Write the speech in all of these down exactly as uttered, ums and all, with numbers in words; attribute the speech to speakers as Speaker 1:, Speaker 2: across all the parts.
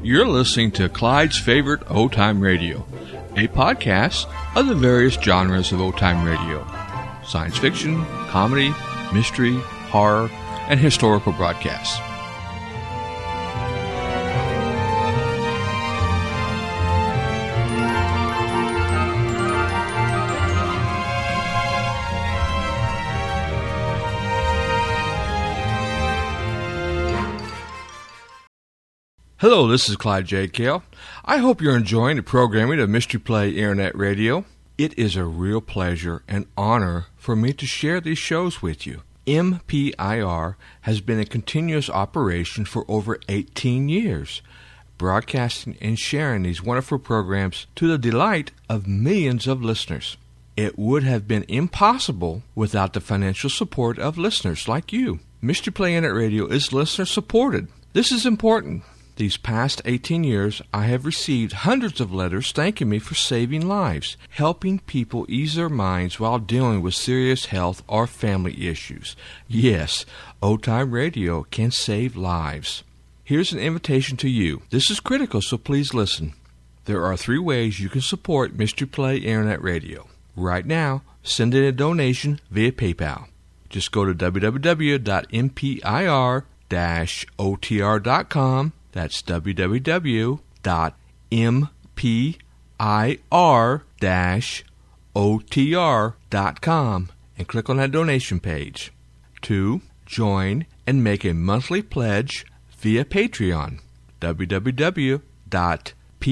Speaker 1: You're listening to Clyde's Favorite Old-Time Radio, a podcast of the various genres of old-time radio: science fiction, comedy, mystery, horror, and historical broadcasts. Hello, this is Clyde J. Cale. I hope you're enjoying the programming of Mystery Play Internet Radio. It is a real pleasure and honor for me to share these shows with you. M P I R has been in continuous operation for over eighteen years, broadcasting and sharing these wonderful programs to the delight of millions of listeners. It would have been impossible without the financial support of listeners like you. Mystery Play Internet Radio is listener-supported. This is important. These past eighteen years, I have received hundreds of letters thanking me for saving lives, helping people ease their minds while dealing with serious health or family issues. Yes, old-time radio can save lives. Here's an invitation to you. This is critical, so please listen. There are three ways you can support Mystery Play Internet Radio. Right now, send in a donation via PayPal. Just go to w w w dot m p i r dash o t r dot com. That's w w w dot m p i r dash o t r dot com and click on that donation page. Two, join and make a monthly pledge via Patreon. w w w dot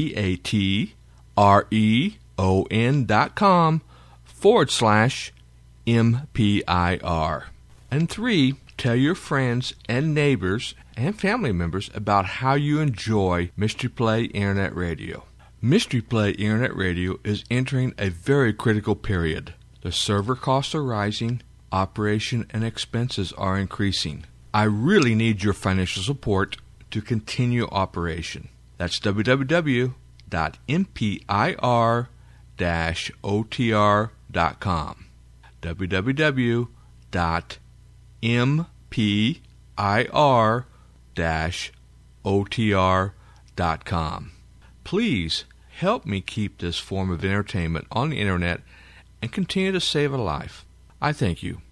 Speaker 1: patreon dot com forward slash M P I R. And three, tell your friends and neighbors and family members about how you enjoy Mystery Play Internet Radio. Mystery Play Internet Radio is entering a very critical period. The server costs are rising, operation and expenses are increasing. I really need your financial support to continue operation. That's w w w dot m p i r dash o t r dot com. w w w dot m p i r dash o t r dot com. Please help me keep this form of entertainment on the internet and continue to save a life. I thank you.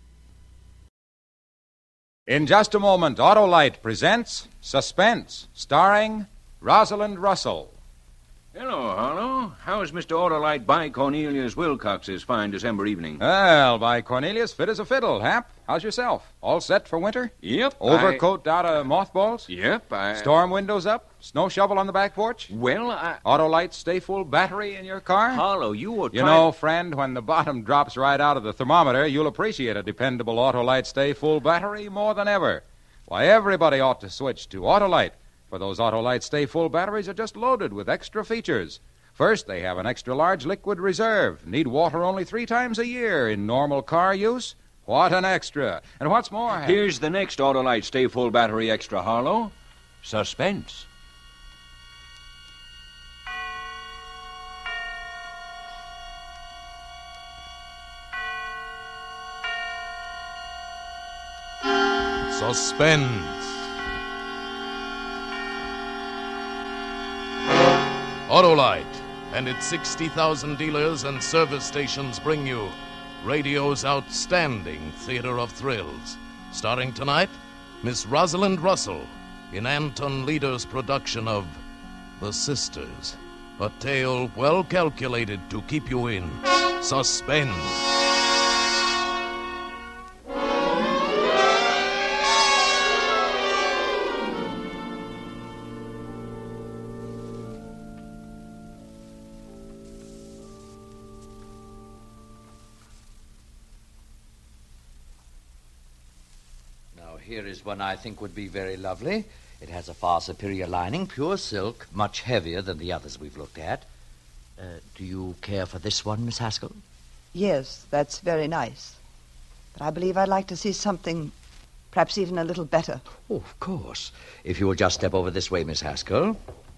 Speaker 2: In just a moment, Autolite presents Suspense, starring Rosalind Russell.
Speaker 3: Hello, Harlow. How's Mister Autolite by Cornelius Wilcox's fine December evening?
Speaker 2: Well, by Cornelius, fit as a fiddle, Hap. How's yourself? All set for winter?
Speaker 3: Yep.
Speaker 2: Overcoat I... out of mothballs?
Speaker 3: Yep, I...
Speaker 2: Storm windows up? Snow shovel on the back porch?
Speaker 3: Well, I...
Speaker 2: Autolite stay full battery in your car?
Speaker 3: Harlow, you were trying...
Speaker 2: You know, friend, when the bottom drops right out of the thermometer, you'll appreciate a dependable Autolite stay full battery more than ever. Why, everybody ought to switch to Autolite. For those Autolite Stay Full batteries are just loaded with extra features. First, they have an extra-large liquid reserve. Need water only three times a year in normal car use. What an extra. And what's more...
Speaker 3: Here's the next Autolite Stay Full battery extra, Harlow. Suspense.
Speaker 4: Suspense. Autolite and its sixty thousand dealers and service stations bring you radio's outstanding theater of thrills. Starring tonight, Miss Rosalind Russell in Anton Leader's production of The Sisters, a tale well calculated to keep you in suspense.
Speaker 5: Here is one I think would be very lovely. It has a far superior lining, pure silk, much heavier than the others we've looked at. Uh, do you care for this one, Miss Haskell?
Speaker 6: Yes, that's very nice. But I believe I'd like to see something perhaps even a little better.
Speaker 5: Oh, of course. If you will just step over this way, Miss Haskell.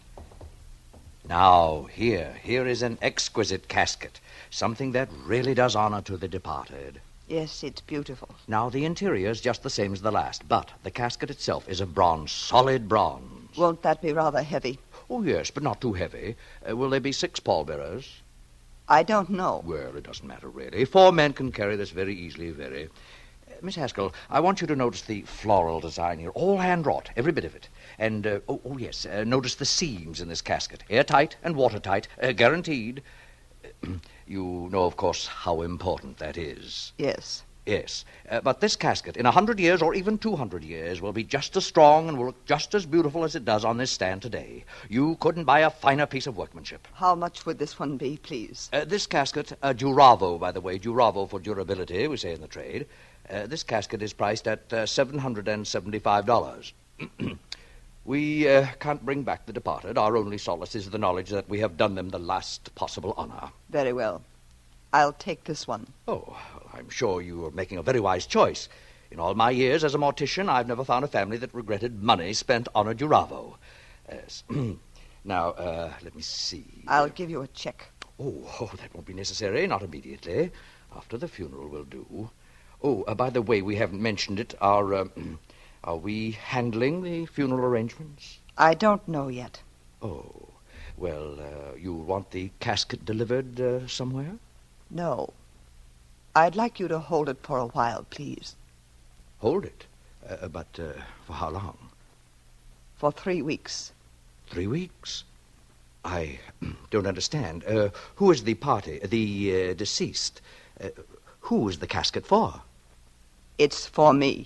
Speaker 5: Now, here, here is an exquisite casket. Something that really does honor to the departed.
Speaker 6: Yes, it's beautiful.
Speaker 5: Now, the interior is just the same as the last, but the casket itself is of bronze, solid bronze.
Speaker 6: Won't that be rather heavy?
Speaker 5: Oh, yes, but not too heavy. Uh, will there be six pallbearers?
Speaker 6: I don't know.
Speaker 5: Well, it doesn't matter, really. Four men can carry this very easily, very. Uh, Miss Haskell, I want you to notice the floral design here. All hand-wrought, every bit of it. And, uh, oh, oh, yes, uh, notice the seams in this casket. Airtight and watertight, uh, guaranteed. You know, of course, how important that is.
Speaker 6: Yes.
Speaker 5: Yes, uh, but this casket, in a hundred years or even two hundred years, will be just as strong and will look just as beautiful as it does on this stand today. You couldn't buy a finer piece of workmanship.
Speaker 6: How much would this one be, please?
Speaker 5: Uh, this casket, uh, Duravo, by the way, Duravo for durability, we say in the trade. Uh, this casket is priced at uh, seven hundred seventy-five dollars. We uh, can't bring back the departed. Our only solace is the knowledge that we have done them the last possible honor.
Speaker 6: Very well. I'll take this one.
Speaker 5: Oh, well, I'm sure you are making a very wise choice. In all my years as a mortician, I've never found a family that regretted money spent on a Duravo. Yes. Now, uh, let me see.
Speaker 6: I'll give you a check.
Speaker 5: Oh, oh, that won't be necessary. Not immediately. After the funeral will do. Oh, uh, by the way, we haven't mentioned it. Are, um, are we handling the funeral arrangements?
Speaker 6: I don't know yet.
Speaker 5: Oh, well, uh, you want the casket delivered uh, somewhere?
Speaker 6: No. I'd like you to hold it for a while, please.
Speaker 5: Hold it? Uh, but uh, for how long?
Speaker 6: For three weeks.
Speaker 5: Three weeks? I don't understand. Uh, who is the party, the uh, deceased? Uh, who is the casket for?
Speaker 6: It's for me.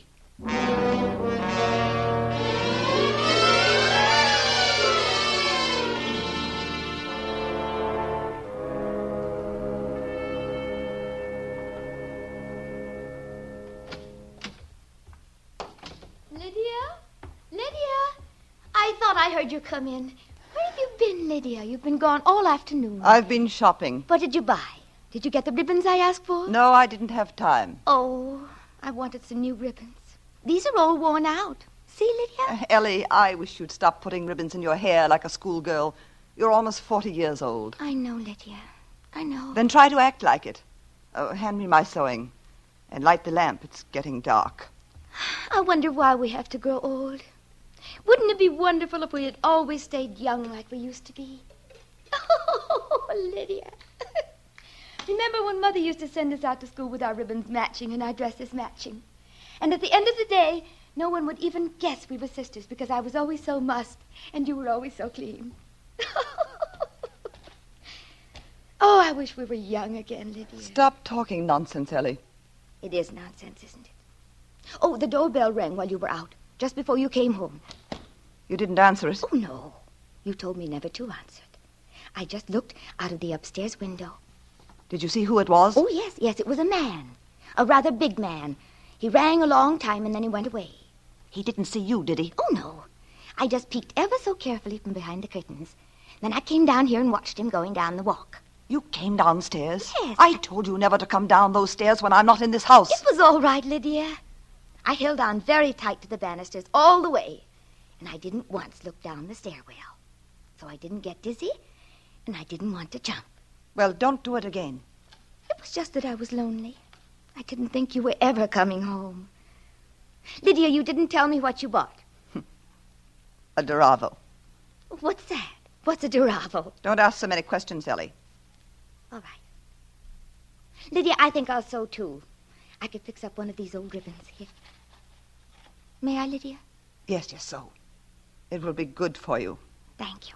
Speaker 7: I heard you come in. Where have you been, Lydia? You've been gone all afternoon.
Speaker 6: I've been shopping.
Speaker 7: What did you buy? Did you get the ribbons I asked for?
Speaker 6: No, I didn't have time.
Speaker 7: Oh, I wanted some new ribbons. These are all worn out. See, Lydia?
Speaker 6: Uh, Ellie, I wish you'd stop putting ribbons in your hair like a schoolgirl. You're almost forty years old.
Speaker 7: I know, Lydia. I know.
Speaker 6: Then try to act like it. Oh, hand me my sewing. And light the lamp. It's getting dark.
Speaker 7: I wonder why we have to grow old. Wouldn't it be wonderful if we had always stayed young like we used to be? Oh, Lydia. Remember when Mother used to send us out to school with our ribbons matching and our dresses matching? And at the end of the day, no one would even guess we were sisters because I was always so mussed and you were always so clean. Oh, I wish we were young again, Lydia.
Speaker 6: Stop talking nonsense, Ellie.
Speaker 7: It is nonsense, isn't it? Oh, the doorbell rang while you were out, just before you came home.
Speaker 6: You didn't answer it?
Speaker 7: Oh, no. You told me never to answer it. I just looked out of the upstairs window.
Speaker 6: Did you see who it was?
Speaker 7: Oh, yes, yes, it was a man. A rather big man. He rang a long time and then he went away.
Speaker 6: He didn't see you, did he?
Speaker 7: Oh, no. I just peeked ever so carefully from behind the curtains. Then I came down here and watched him going down the walk.
Speaker 6: You came downstairs?
Speaker 7: Yes.
Speaker 6: I told you never to come down those stairs when I'm not in this house.
Speaker 7: It was all right, Lydia. I held on very tight to the banisters all the way. And I didn't once look down the stairwell. So I didn't get dizzy, and I didn't want to jump.
Speaker 6: Well, don't do it again.
Speaker 7: It was just that I was lonely. I didn't think you were ever coming home. Lydia, you didn't tell me what you bought.
Speaker 6: A Duravo.
Speaker 7: What's that? What's a Duravo?
Speaker 6: Don't ask so many questions, Ellie.
Speaker 7: All right. Lydia, I think I'll sew, too. I could fix up one of these old ribbons here. May I, Lydia?
Speaker 6: Yes, yes, sew. It will be good for you.
Speaker 7: Thank you.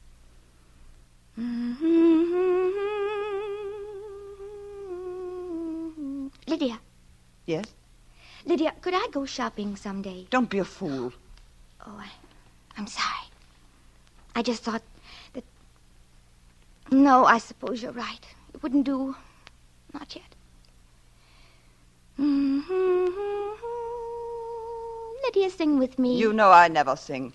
Speaker 7: Lydia.
Speaker 6: Yes?
Speaker 7: Lydia, could I go shopping someday?
Speaker 6: Don't be a fool.
Speaker 7: Oh, I, I'm sorry. I just thought that... No, I suppose you're right. It wouldn't do. Not yet. Lydia, sing with me.
Speaker 6: You know I never sing.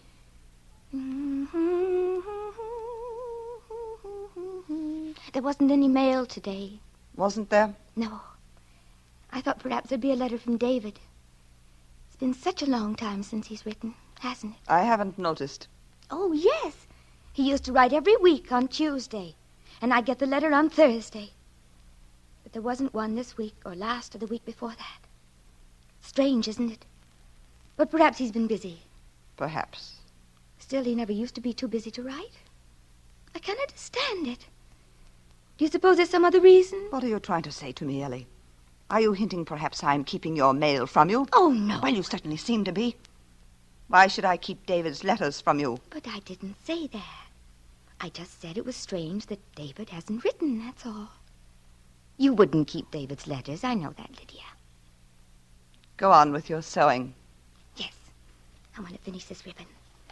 Speaker 7: There wasn't any mail today.
Speaker 6: Wasn't there?
Speaker 7: No. I thought perhaps there'd be a letter from David. It's been such a long time since he's written, hasn't it?
Speaker 6: I haven't noticed.
Speaker 7: Oh, yes. He used to write every week on Tuesday, and I'd get the letter on Thursday. But there wasn't one this week or last or the week before that. Strange, isn't it? But perhaps he's been busy.
Speaker 6: Perhaps.
Speaker 7: Still, he never used to be too busy to write. I can't understand it. Do you suppose there's some other reason?
Speaker 6: What are you trying to say to me, Ellie? Are you hinting perhaps I'm keeping your mail from you?
Speaker 7: Oh, no.
Speaker 6: Well, you certainly seem to be. Why should I keep David's letters from you?
Speaker 7: But I didn't say that. I just said it was strange that David hasn't written, that's all. You wouldn't keep David's letters. I know that, Lydia.
Speaker 6: Go on with your sewing.
Speaker 7: Yes. I want to finish this ribbon.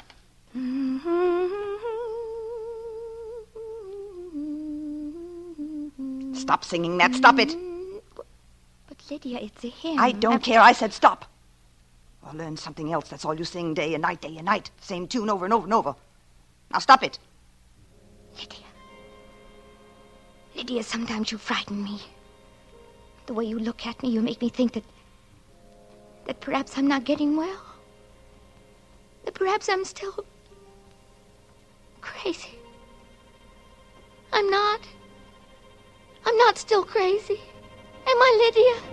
Speaker 6: Stop singing that. Stop it.
Speaker 7: But, Lydia, it's a hymn.
Speaker 6: I don't
Speaker 7: I've...
Speaker 6: care. I said stop. Or learn something else. That's all you sing day and night, day and night. Same tune over and over and over. Now stop it.
Speaker 7: Lydia. Lydia, sometimes you frighten me. The way you look at me, you make me think that... that perhaps I'm not getting well. That perhaps I'm still... crazy. I'm not. I'm not still crazy. Am I, Lydia?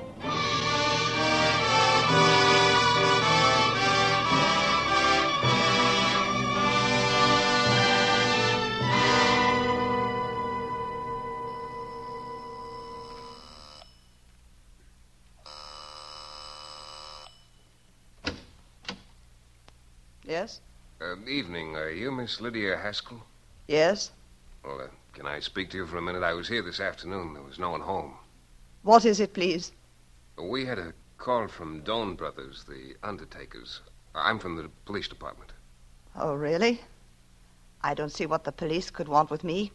Speaker 6: Yes?
Speaker 8: Uh, evening. Are you Miss Lydia Haskell?
Speaker 6: Yes?
Speaker 8: Well, uh, can I speak to you for a minute? I was here this afternoon. There was no one home.
Speaker 6: What is it, please?
Speaker 8: We had a call from Doan Brothers, the undertakers. I'm from the police department.
Speaker 6: Oh, really? I don't see what the police could want with me.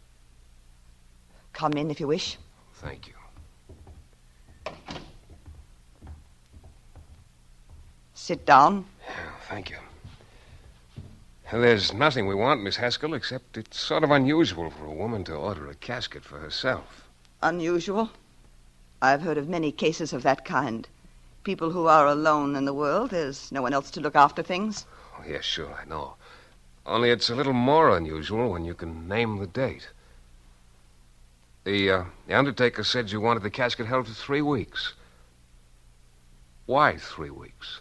Speaker 6: Come in if you wish.
Speaker 8: Thank you.
Speaker 6: Sit down.
Speaker 8: Yeah, thank you. There's nothing we want, Miss Haskell, except it's sort of unusual for a woman to order a casket for herself.
Speaker 6: Unusual? I've heard of many cases of that kind. People who are alone in the world, there's no one else to look after things.
Speaker 8: Oh, yes, sure, I know. Only it's a little more unusual when you can name the date. The, uh, the undertaker said you wanted the casket held for three weeks. Why three weeks?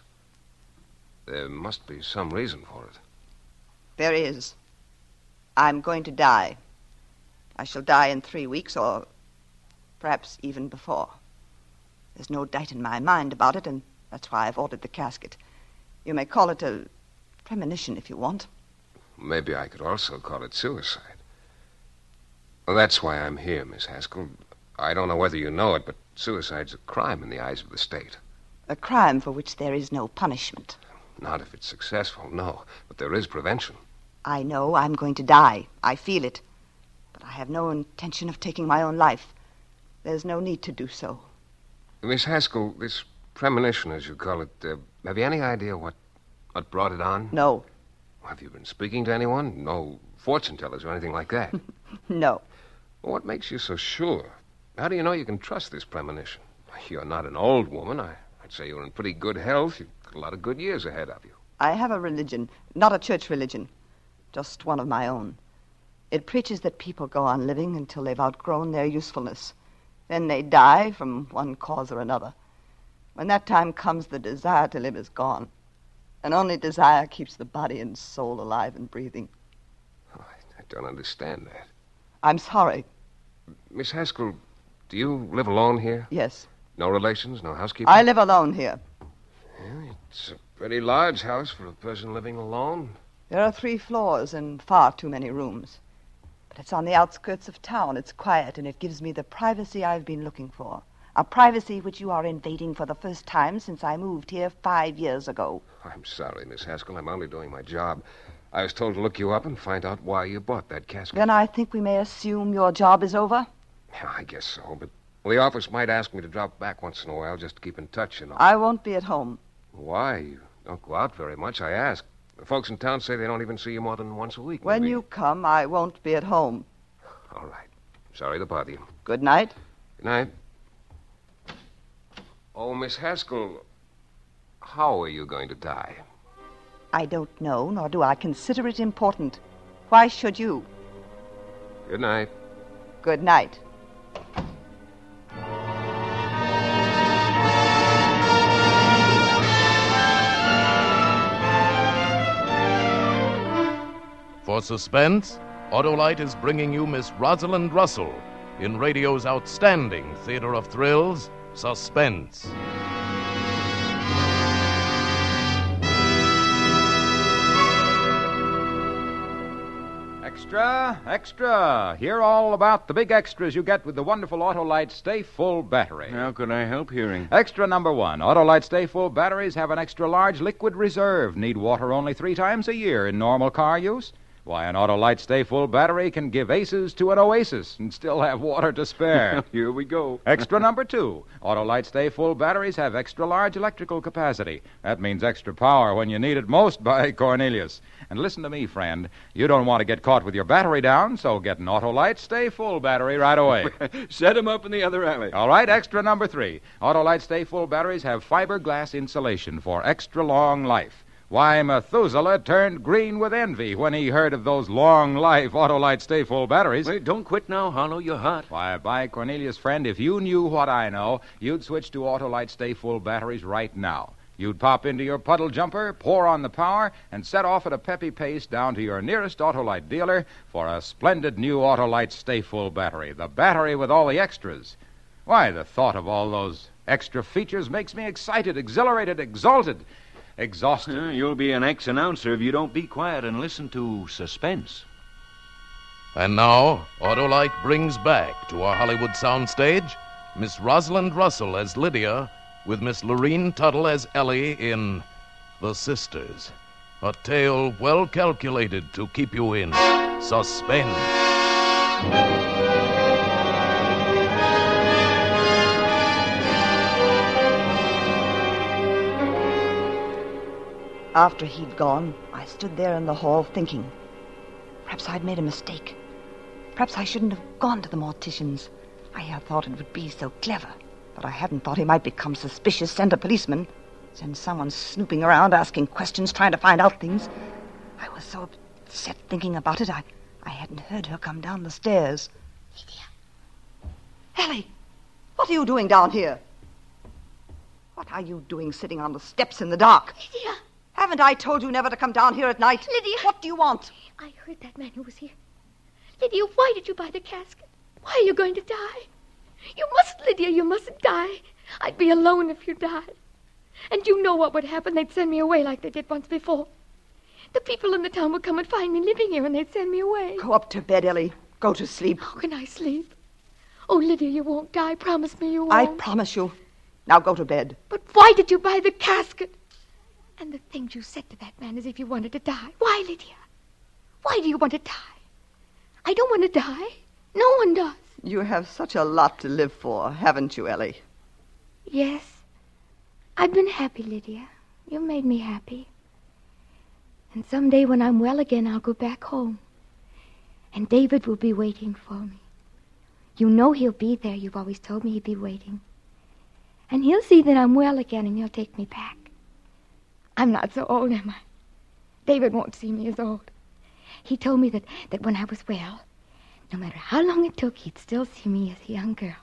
Speaker 8: There must be some reason for it.
Speaker 6: There is. I'm going to die. I shall die in three weeks, or perhaps even before. There's no doubt in my mind about it, and that's why I've ordered the casket. You may call it a premonition if you want.
Speaker 8: Maybe I could also call it suicide. Well, that's why I'm here, Miss Haskell. I don't know whether you know it, but suicide's a crime in the eyes of the state.
Speaker 6: A crime for which there is no punishment.
Speaker 8: Not if it's successful, no. But there is prevention.
Speaker 6: I know I'm going to die. I feel it. But I have no intention of taking my own life. There's no need to do so.
Speaker 8: Miss Haskell, this premonition, as you call it, uh, have you any idea what, what brought it on?
Speaker 6: No.
Speaker 8: Have you been speaking to anyone? No fortune tellers or anything like that?
Speaker 6: No.
Speaker 8: Well, what makes you so sure? How do you know you can trust this premonition? You're not an old woman. I, I'd say you're in pretty good health. You've got a lot of good years ahead of you.
Speaker 6: I have a religion, not a church religion, just one of my own. It preaches that people go on living until they've outgrown their usefulness. Then they die from one cause or another. When that time comes, the desire to live is gone. And only desire keeps the body and soul alive and breathing.
Speaker 8: Oh, I, I don't understand that.
Speaker 6: I'm sorry.
Speaker 8: Miss Haskell, do you live alone here?
Speaker 6: Yes.
Speaker 8: No relations, no housekeeping?
Speaker 6: I live alone here.
Speaker 8: Yeah, it's a pretty large house for a person living alone.
Speaker 6: There are three floors and far too many rooms. But it's on the outskirts of town. It's quiet, and it gives me the privacy I've been looking for. A privacy which you are invading for the first time since I moved here five years ago.
Speaker 8: I'm sorry, Miss Haskell. I'm only doing my job. I was told to look you up and find out why you bought that casket.
Speaker 6: Then I think we may assume your job is over?
Speaker 8: Yeah, I guess so, but well, the office might ask me to drop back once in a while just to keep in touch, you know.
Speaker 6: I won't be at home.
Speaker 8: Why? You don't go out very much, I ask. The folks in town say they don't even see you more than once a week.
Speaker 6: When
Speaker 8: maybe.
Speaker 6: you come, I won't be at home.
Speaker 8: All right. Sorry to bother you.
Speaker 6: Good night.
Speaker 8: Good night. Oh, Miss Haskell, how are you going to die?
Speaker 6: I don't know, nor do I consider it important. Why should you?
Speaker 8: Good night.
Speaker 6: Good night.
Speaker 4: For suspense, Autolite is bringing you Miss Rosalind Russell in radio's outstanding theater of thrills, Suspense.
Speaker 2: Extra, extra. Hear all about the big extras you get with the wonderful Autolite Stay Full battery.
Speaker 3: How could I help hearing?
Speaker 2: Extra number one. Autolite Stay Full batteries have an extra large liquid reserve. Need water only three times a year in normal car use. Why, an Autolite Stay Full battery can give aces to an oasis and still have water to spare.
Speaker 3: Here we go.
Speaker 2: Extra number two. Autolite Stay Full batteries have extra large electrical capacity. That means extra power when you need it most by Cornelius. And listen to me, friend. You don't want to get caught with your battery down, so get an Autolite Stay Full battery right away.
Speaker 3: Set him up in the other alley.
Speaker 2: All right, extra number three. Autolite Stay Full batteries have fiberglass insulation for extra long life. Why, Methuselah turned green with envy when he heard of those long-life Autolite Stay Full batteries.
Speaker 3: Wait, don't quit now, Harlow. You're hot.
Speaker 2: Why, by Cornelius, friend, if you knew what I know, you'd switch to Autolite Stay Full batteries right now. You'd pop into your puddle jumper, pour on the power, and set off at a peppy pace down to your nearest Autolite dealer for a splendid new Autolite Stay Full battery, the battery with all the extras. Why, the thought of all those extra features makes me excited, exhilarated, exalted, exhausted.
Speaker 3: Uh, you'll be an ex-announcer if you don't be quiet and listen to Suspense.
Speaker 4: And now, Autolite brings back to our Hollywood soundstage Miss Rosalind Russell as Lydia, with Miss Lorene Tuttle as Ellie in The Sisters, a tale well calculated to keep you in suspense.
Speaker 6: After he'd gone, I stood there in the hall thinking. Perhaps I'd made a mistake. Perhaps I shouldn't have gone to the mortician's. I had thought it would be so clever. But I hadn't thought he might become suspicious, send a policeman, send someone snooping around, asking questions, trying to find out things. I was so upset thinking about it, I, I hadn't heard her come down the stairs. Lydia. Ellie, what are you doing down here? What are you doing sitting on the steps in the dark?
Speaker 7: Lydia.
Speaker 6: Haven't I told you never to come down here at night?
Speaker 7: Lydia.
Speaker 6: What do you want?
Speaker 7: I heard that man who was here. Lydia, why did you buy the casket? Why are you going to die? You mustn't, Lydia, you mustn't die. I'd be alone if you died. And you know what would happen. They'd send me away like they did once before. The people in the town would come and find me living here, and they'd send me away.
Speaker 6: Go up to bed, Ellie. Go to sleep.
Speaker 7: How can I sleep? Oh, Lydia, you won't die. Promise me you won't.
Speaker 6: I promise you. Now go to bed.
Speaker 7: But why did you buy the casket? And the things you said to that man as if you wanted to die. Why, Lydia? Why do you want to die? I don't want to die. No one does.
Speaker 6: You have such a lot to live for, haven't you, Ellie?
Speaker 7: Yes. I've been happy, Lydia. You've made me happy. And someday when I'm well again, I'll go back home. And David will be waiting for me. You know he'll be there. You've always told me he'd be waiting. And he'll see that I'm well again, and he'll take me back. I'm not so old, am I? David won't see me as old. He told me that, that when I was well, no matter how long it took, he'd still see me as a young girl.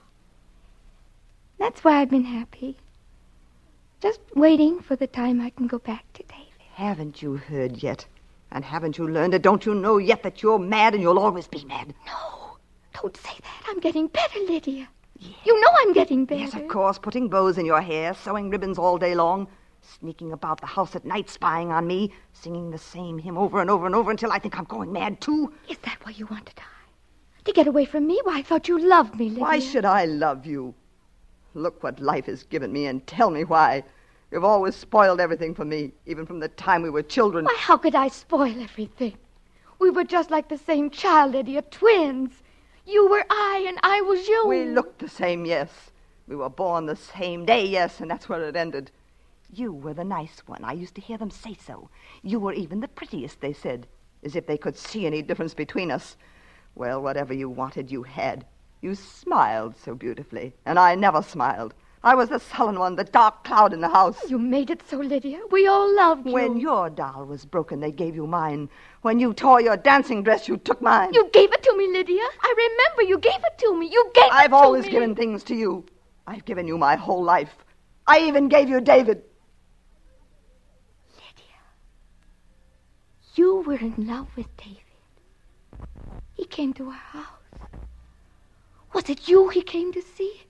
Speaker 7: That's why I've been happy. Just waiting for the time I can go back to David.
Speaker 6: Haven't you heard yet? And haven't you learned it? Don't you know yet that you're mad and you'll always be mad?
Speaker 7: No, don't say that. I'm getting better, Lydia. Yes. You know I'm getting better.
Speaker 6: Yes, of course. Putting bows in your hair, sewing ribbons all day long, sneaking about the house at night, spying on me, singing the same hymn over and over and over until I think I'm going mad, too.
Speaker 7: Is that why you want to die? To get away from me? Why, I thought you loved me, Lydia.
Speaker 6: Why should I love you? Look what life has given me and tell me why. You've always spoiled everything for me, even from the time we were children.
Speaker 7: Why, how could I spoil everything? We were just like the same child, Lydia, twins. You were I, and I was you.
Speaker 6: We looked the same, yes. We were born the same day, yes, and that's where it ended. You were the nice one. I used to hear them say so. You were even the prettiest, they said, as if they could see any difference between us. Well, whatever you wanted, you had. You smiled so beautifully, and I never smiled. I was the sullen one, the dark cloud in the house.
Speaker 7: You made it so, Lydia. We all loved you.
Speaker 6: When your doll was broken, they gave you mine. When you tore your dancing dress, you took mine.
Speaker 7: You gave it to me, Lydia. I remember you gave it to me. You gave
Speaker 6: I've
Speaker 7: it to me.
Speaker 6: I've always given things to you. I've given you my whole life. I even gave you David.
Speaker 7: Lydia, you were in love with David. He came to our house. Was it you he came to see?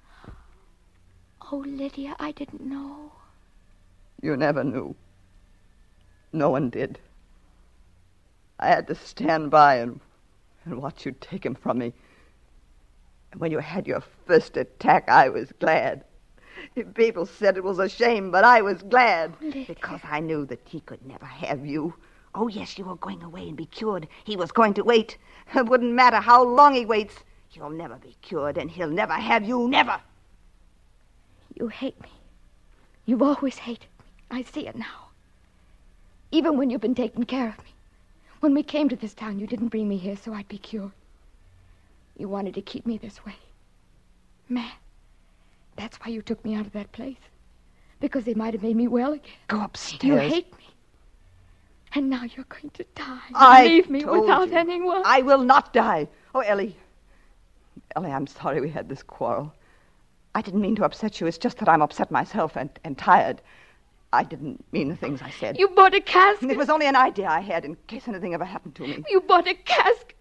Speaker 7: Oh, Lydia, I didn't know.
Speaker 6: You never knew. No one did. I had to stand by and, and watch you take him from me. And when you had your first attack, I was glad. People said it was a shame, but I was glad.
Speaker 7: Lydia.
Speaker 6: Because I knew that he could never have you. Oh, yes, you were going away and be cured. He was going to wait. It wouldn't matter how long he waits. He'll never be cured, and he'll never have you, never.
Speaker 7: You hate me. You've always hated me. I see it now. Even when you've been taking care of me. When we came to this town, you didn't bring me here so I'd be cured. You wanted to keep me this way. Man, that's why you took me out of that place. Because they might have made me well again.
Speaker 6: Go upstairs.
Speaker 7: You hate me. And now you're going to die.
Speaker 6: I
Speaker 7: Leave me
Speaker 6: told
Speaker 7: without
Speaker 6: you.
Speaker 7: anyone.
Speaker 6: I will not die. Oh, Ellie. Ellie, I'm sorry we had this quarrel. I didn't mean to upset you. It's just that I'm upset myself and, and tired. I didn't mean the things I said.
Speaker 7: You bought a casket.
Speaker 6: It was only an idea I had in case anything ever happened to me.
Speaker 7: You bought a casket.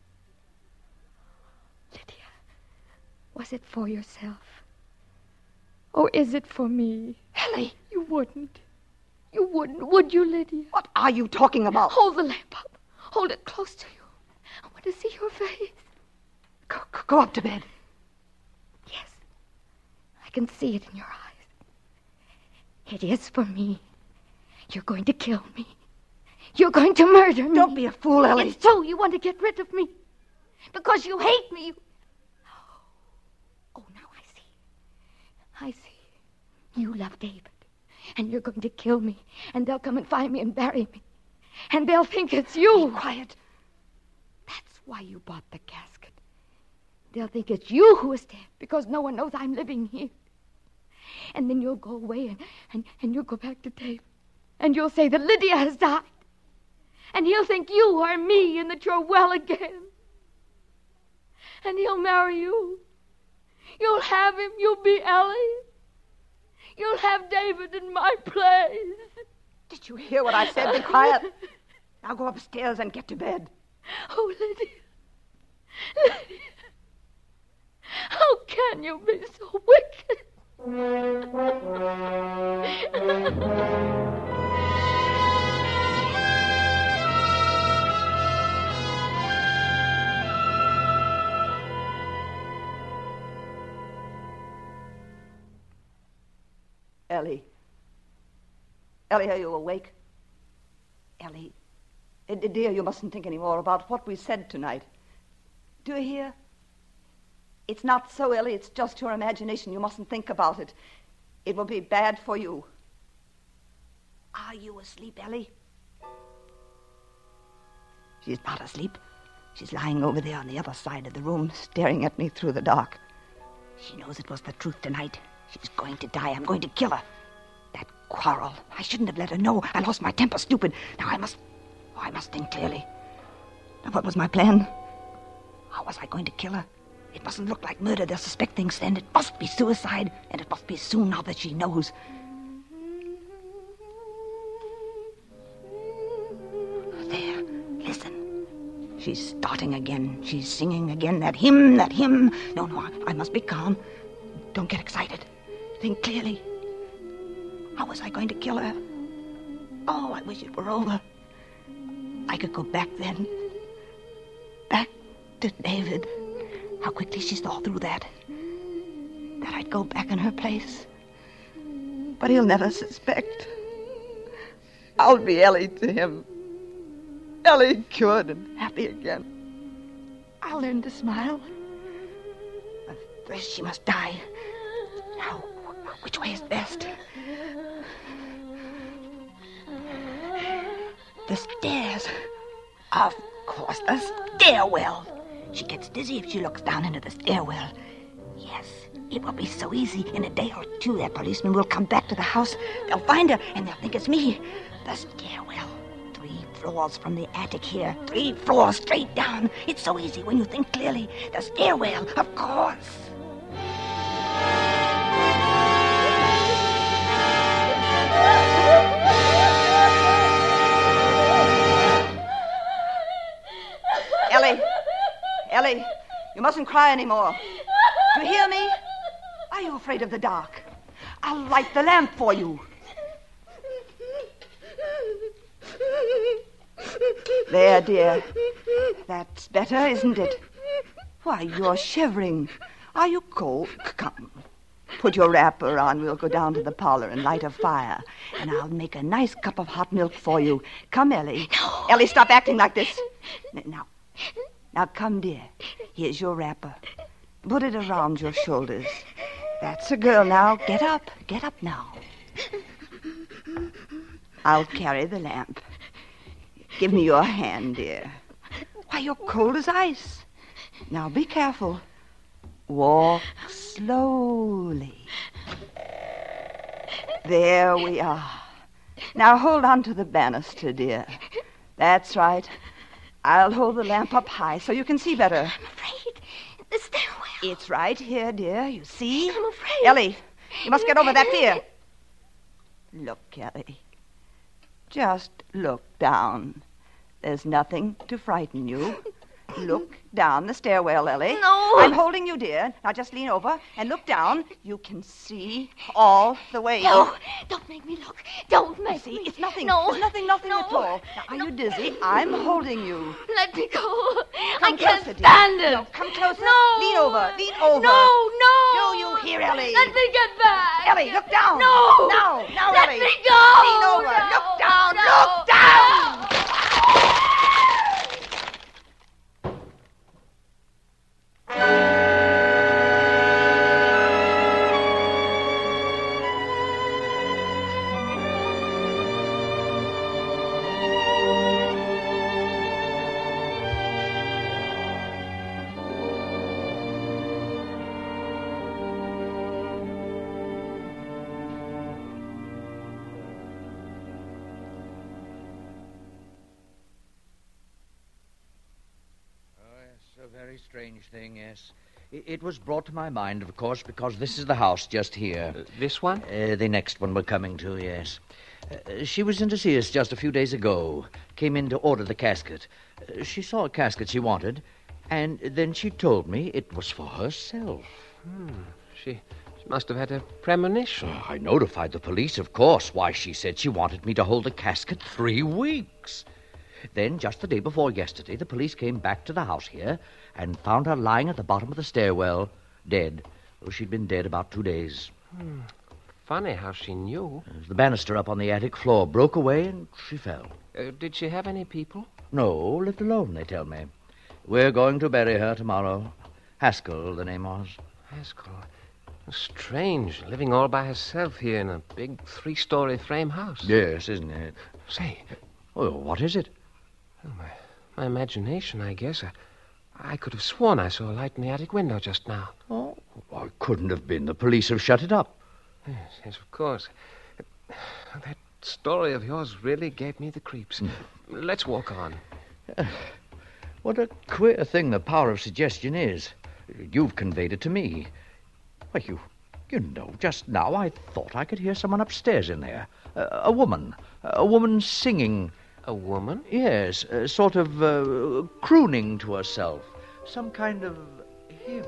Speaker 7: Lydia, was it for yourself? Or is it for me?
Speaker 6: Ellie.
Speaker 7: You wouldn't. You wouldn't, would you, Lydia?
Speaker 6: What are you talking about?
Speaker 7: Hold the lamp up. Hold it close to you. I want to see your face.
Speaker 6: Go, go, go up to bed.
Speaker 7: Yes. I can see it in your eyes. It is for me. You're going to kill me. You're going to murder me.
Speaker 6: Don't be a fool, Ellie.
Speaker 7: It's true. You want to get rid of me. Because you hate me. You... Oh, now I see. I see. You love David. And you're going to kill me. And they'll come and find me and bury me. And they'll think it's you.
Speaker 6: Be quiet.
Speaker 7: That's why you bought the casket. They'll think it's you who is dead because no one knows I'm living here. And then you'll go away and, and, and you'll go back to David. And you'll say that Lydia has died. And he'll think you are me and that you're well again. And he'll marry you. You'll have him. You'll be Ellie. You'll have David in my place.
Speaker 6: Did you hear what I said? Be quiet. Now go upstairs and get to bed.
Speaker 7: Oh, Lydia. Lydia. How can you be so wicked?
Speaker 6: Ellie. Ellie, are you awake? Ellie. Uh, dear, you mustn't think any more about what we said tonight. Do you hear? It's not so, Ellie. It's just your imagination. You mustn't think about it. It will be bad for you. Are you asleep, Ellie? She's not asleep. She's lying over there on the other side of the room, staring at me through the dark. She knows it was the truth tonight. She's going to die. I'm going to kill her. That quarrel. I shouldn't have let her know. I lost my temper, stupid. Now I must... Oh, I must think clearly. Now, what was my plan? How was I going to kill her? It mustn't look like murder. They'll suspect things then. It must be suicide. And it must be soon now that she knows. There. Listen. She's starting again. She's singing again. That hymn, that hymn. No, no, I, I must be calm. Don't get excited. Think clearly. How was I going to kill her? Oh, I wish it were over. I could go back then. Back to David. How quickly she saw through that. That I'd go back in her place. But he'll never suspect. I'll be Ellie to him. Ellie cured and happy again. I'll learn to smile. But first she must die. Now, which way is best? The stairs. Of course, the stairwell. She gets dizzy if she looks down into the stairwell. Yes, it will be so easy. In a day or two, that policeman will come back to the house. They'll find her, and they'll think it's me. The stairwell. Three floors from the attic here. Three floors straight down. It's so easy when you think clearly. The stairwell, of course. Ellie. mustn't cry anymore. Do you hear me? Are you afraid of the dark? I'll light the lamp for you. There, dear. That's better, isn't it? Why, you're shivering. Are you cold? Come. Put your wrapper on. We'll go down to the parlor and light a fire. And I'll make a nice cup of hot milk for you. Come, Ellie.
Speaker 7: No.
Speaker 6: Ellie, stop acting like this. Now, now come, dear. Here's your wrapper. Put it around your shoulders. That's a girl now. Get up. Get up now. I'll carry the lamp. Give me your hand, dear. Why, you're cold as ice. Now, be careful. Walk slowly. There we are. Now hold on to the banister, dear. That's right. I'll hold the lamp up high so you can see better.
Speaker 7: I'm afraid. The stairwell.
Speaker 6: It's right here, dear. You see?
Speaker 7: I'm afraid.
Speaker 6: Ellie, you must get over that fear. Look, Ellie. Just look down. There's nothing to frighten you. Look down the stairwell, Ellie.
Speaker 7: No.
Speaker 6: I'm holding you, dear. Now just lean over and look down. You can see all the way.
Speaker 7: No, don't make me look. Don't make
Speaker 6: See,
Speaker 7: me.
Speaker 6: it's nothing.
Speaker 7: No.
Speaker 6: There's nothing, nothing
Speaker 7: No.
Speaker 6: at all. Now, are
Speaker 7: No.
Speaker 6: you dizzy? I'm holding you.
Speaker 7: Let me go. I
Speaker 6: Come
Speaker 7: can't
Speaker 6: closer, dear.
Speaker 7: stand it.
Speaker 6: No, come closer.
Speaker 7: No.
Speaker 6: Lean over. Lean over.
Speaker 7: No, no.
Speaker 6: Do you hear, Ellie?
Speaker 7: Let me get back.
Speaker 6: Ellie, look down.
Speaker 7: No.
Speaker 6: Now, now,
Speaker 7: Let
Speaker 6: Ellie.
Speaker 7: me go.
Speaker 6: Lean over.
Speaker 7: No.
Speaker 6: Look down.
Speaker 7: No.
Speaker 6: Look down.
Speaker 5: A very strange thing, yes. It, it was brought to my mind, of course, because this is the house just here.
Speaker 8: Uh, this one?
Speaker 5: Uh, the next one we're coming to, yes. Uh, she was in to see us just a few days ago. Came in to order the casket. Uh, she saw a casket she wanted, and then she told me it was for herself.
Speaker 8: Hmm. She, she must have had a premonition.
Speaker 5: Uh, I notified the police, of course. Why, she said she wanted me to hold the casket three weeks. Then, just the day before yesterday, the police came back to the house here and found her lying at the bottom of the stairwell, dead. Well, she'd been dead about two days.
Speaker 8: Hmm. Funny how she knew.
Speaker 5: The banister up on the attic floor broke away and she fell.
Speaker 8: Uh, did she have any people?
Speaker 5: No, lived alone, they tell me. We're going to bury her tomorrow. Haskell, the name was.
Speaker 8: Haskell. Strange, living all by herself here in a big three-story frame house.
Speaker 5: Yes, isn't it?
Speaker 8: Say,
Speaker 5: Oh, what is it?
Speaker 8: well, my, my imagination, I guess. I, I could have sworn I saw a light in the attic window just now.
Speaker 5: Oh, it couldn't have been. The police have shut it up.
Speaker 8: Yes, yes, of course. That story of yours really gave me the creeps.
Speaker 5: Mm.
Speaker 8: Let's walk on.
Speaker 5: What a queer thing the power of suggestion is. You've conveyed it to me. Why, you, you know, just now I thought I could hear someone upstairs in there. A, a woman. A woman singing.
Speaker 8: A woman?
Speaker 5: Yes, uh, sort of uh, crooning to herself. Some kind of hymn.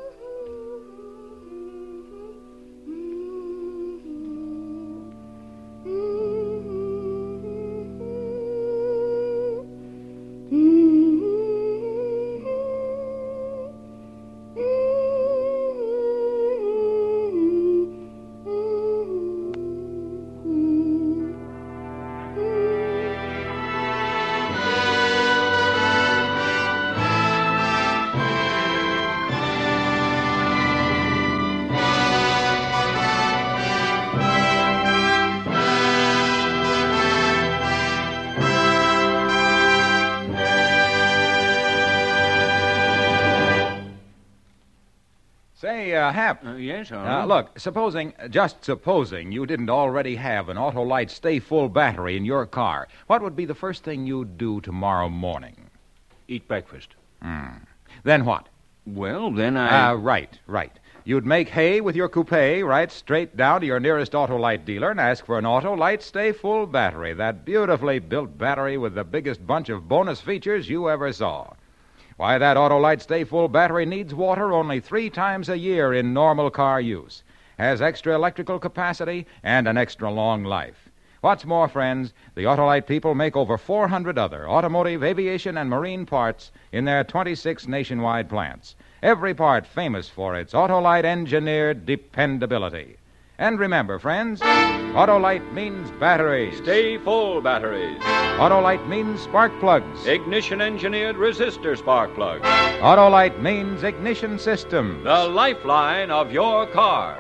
Speaker 2: Say, uh, Hap.
Speaker 3: Uh, yes, all
Speaker 2: Uh,
Speaker 3: right.
Speaker 2: look, supposing, just supposing you didn't already have an Autolite Stay Full battery in your car, what would be the first thing you'd do tomorrow morning?
Speaker 3: Eat breakfast.
Speaker 2: Hmm. Then what?
Speaker 3: Well, then I...
Speaker 2: Uh, right, right. You'd make hay with your coupe, right straight down to your nearest Autolite dealer and ask for an Autolite Stay Full battery, that beautifully built battery with the biggest bunch of bonus features you ever saw. Why, that Autolite Stay Full battery needs water only three times a year in normal car use, has extra electrical capacity, and an extra long life. What's more, friends, the Autolite people make over four hundred other automotive, aviation, and marine parts in their twenty-six nationwide plants. Every part famous for its Autolite engineered dependability. And remember, friends, Autolite means batteries.
Speaker 3: Stay full batteries.
Speaker 2: Autolite means spark plugs.
Speaker 3: Ignition-engineered resistor spark plugs.
Speaker 2: Autolite means ignition systems.
Speaker 3: The lifeline of your car.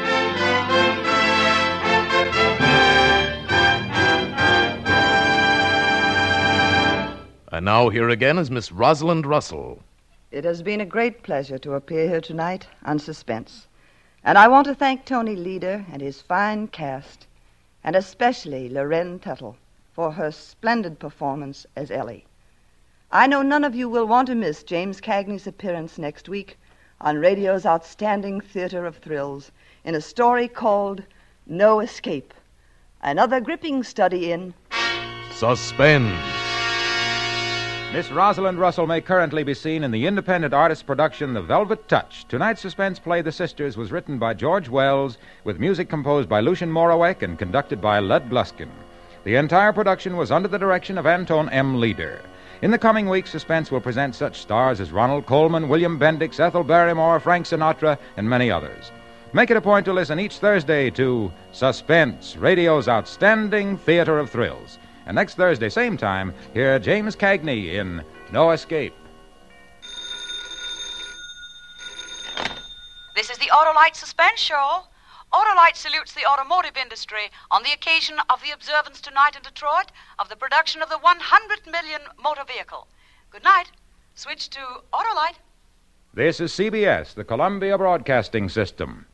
Speaker 4: And now here again is Miss Rosalind Russell.
Speaker 6: It has been a great pleasure to appear here tonight on Suspense. And I want to thank Tony Leader and his fine cast, and especially Lorraine Tuttle for her splendid performance as Ellie. I know none of you will want to miss James Cagney's appearance next week on radio's outstanding theater of thrills in a story called No Escape, another gripping study in
Speaker 4: Suspense.
Speaker 2: Miss Rosalind Russell may currently be seen in the independent artist production The Velvet Touch. Tonight's suspense play, The Sisters, was written by George Wells, with music composed by Lucien Moraweck and conducted by Lud Gluskin. The entire production was under the direction of Anton M. Leader. In the coming weeks, Suspense will present such stars as Ronald Colman, William Bendix, Ethel Barrymore, Frank Sinatra, and many others. Make it a point to listen each Thursday to Suspense, radio's outstanding theater of thrills. And next Thursday, same time, hear James Cagney in No Escape.
Speaker 9: This is the Autolite Suspense Show. Autolite salutes the automotive industry on the occasion of the observance tonight in Detroit of the production of the one hundred millionth motor vehicle. Good night. Switch to Autolite.
Speaker 2: This is C B S, the Columbia Broadcasting System.